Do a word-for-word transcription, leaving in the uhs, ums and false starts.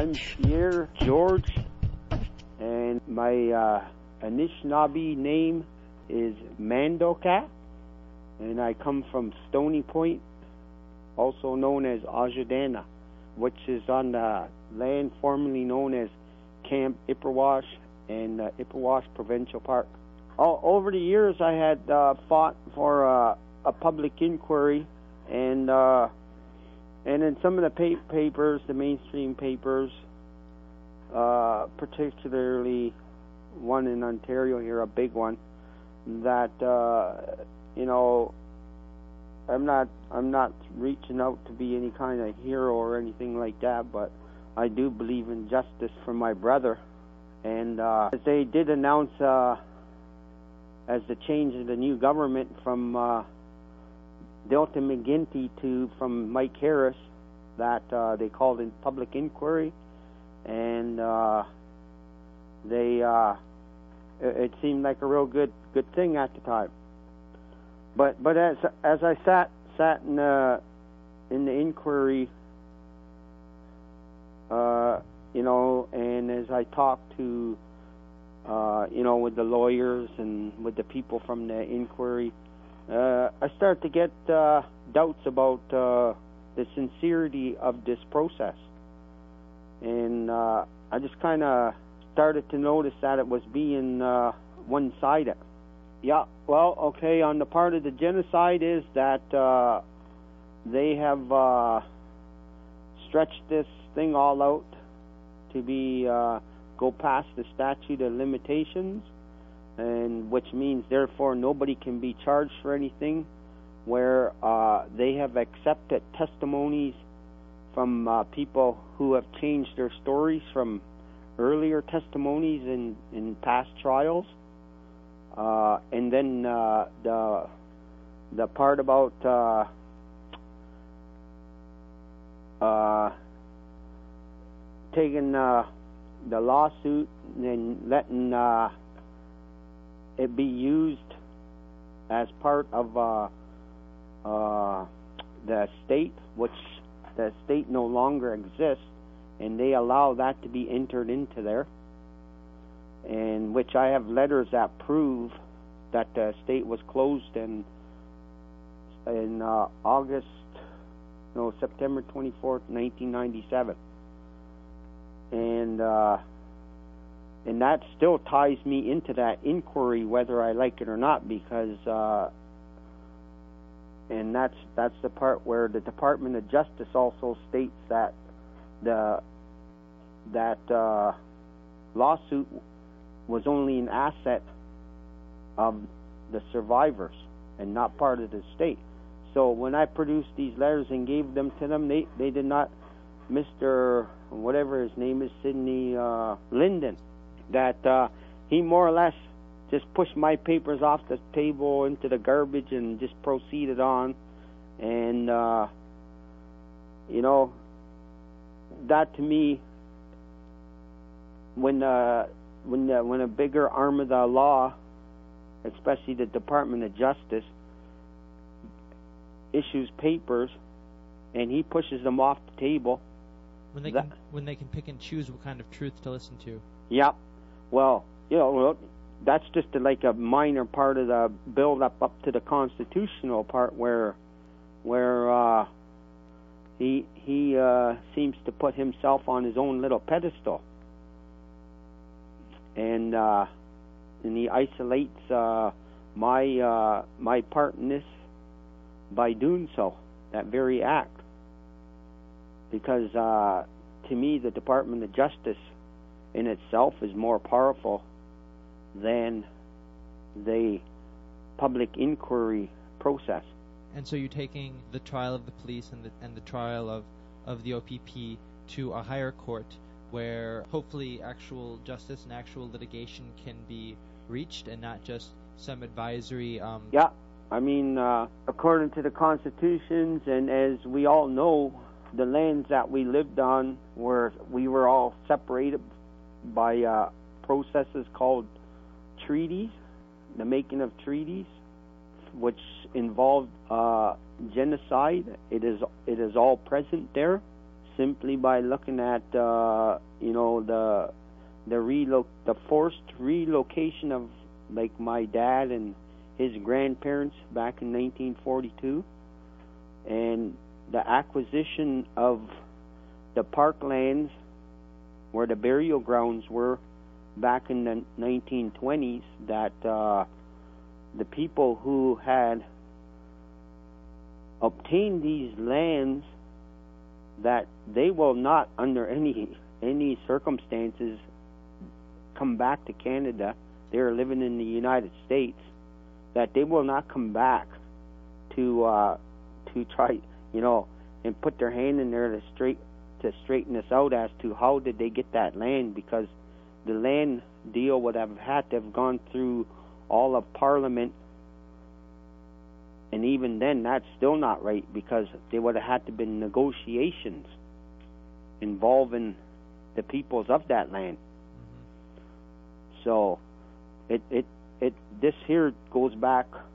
I'm Pierre George, and my uh, Anishinaabe name is Mandokat, and I come from Stony Point, also known as Ajudana, which is on the land formerly known as Camp Ipperwash and uh, Ipperwash Provincial Park. All, over the years, I had uh, fought for uh, a public inquiry, and uh, and in some of the pa- papers, the mainstream papers, uh, particularly one in Ontario here, a big one, that uh, you know, I'm not I'm not reaching out to be any kind of hero or anything like that, but I do believe in justice for my brother. And uh, they did announce, uh, as the change of the new government from uh, Delta McGuinty to from Mike Harris, that uh, they called in public inquiry, and uh, they uh, it, it seemed like a real good good thing at the time. But but as as I sat sat in the in the inquiry, uh, you know, and as I talked to, uh, you know, with the lawyers and with the people from the inquiry, uh, I started to get uh, doubts about uh, the sincerity of this process, and uh, I just kind of started to notice that it was being uh, one-sided. Yeah, well, okay, on the part of the genocide is that uh, they have uh, stretched this thing all out to be uh, go past the statute of limitations, and which means therefore nobody can be charged for anything, where uh, they have accepted testimonies from uh, people who have changed their stories from earlier testimonies in, in past trials. Uh, and then uh, the the part about uh, uh, taking uh, the lawsuit and letting uh, it be used as part of uh, uh, the state, which the state no longer exists, and they allow that to be entered into there. And which I have letters that prove that the state was closed in in uh, August, no, September twenty-fourth, nineteen ninety-seven, and uh, and that still ties me into that inquiry, whether I like it or not, because uh, and that's that's the part where the Department of Justice also states that the that uh, lawsuit was only an asset of the survivors and not part of the state. So when I produced these letters and gave them to them, they, they did not, Mister whatever his name is, Sidney uh, Linden, that uh, he more or less just pushed my papers off the table into the garbage and just proceeded on. And, uh, you know, that to me, when uh, When uh, when a bigger arm of the law, especially the Department of Justice, issues papers, and he pushes them off the table, when they that, can when they can pick and choose what kind of truth to listen to. Yeah, well, you know, that's just a, like a minor part of the build up up to the constitutional part, where where uh, he he uh, seems to put himself on his own little pedestal. And uh, and he isolates uh, my uh, my part in this by doing so, that very act. Because uh, to me, the Department of Justice in itself is more powerful than the public inquiry process. And so you're taking the trial of the police and the and the trial of, of the O P P to a higher court, where hopefully actual justice and actual litigation can be reached and not just some advisory... Um... Yeah, I mean, uh, according to the constitutions, and as we all know, the lands that we lived on, were we were all separated by uh, processes called treaties, the making of treaties, which involved uh, genocide. It is, it is all present there. simply by looking at uh, you know the the relo- the forced relocation of like my dad and his grandparents back in nineteen forty-two, and the acquisition of the parklands where the burial grounds were back in the nineteen twenties, that uh, the people who had obtained these lands, that they will not under any any circumstances come back to Canada. They're living in the United States, that they will not come back to uh, to try, you know, and put their hand in there to straight to straighten us out as to how did they get that land, because the land deal would have had to have gone through all of Parliament, and even then that's still not right, because there would have had to have been negotiations involving the peoples of that land. Mm-hmm. So it it it this here goes back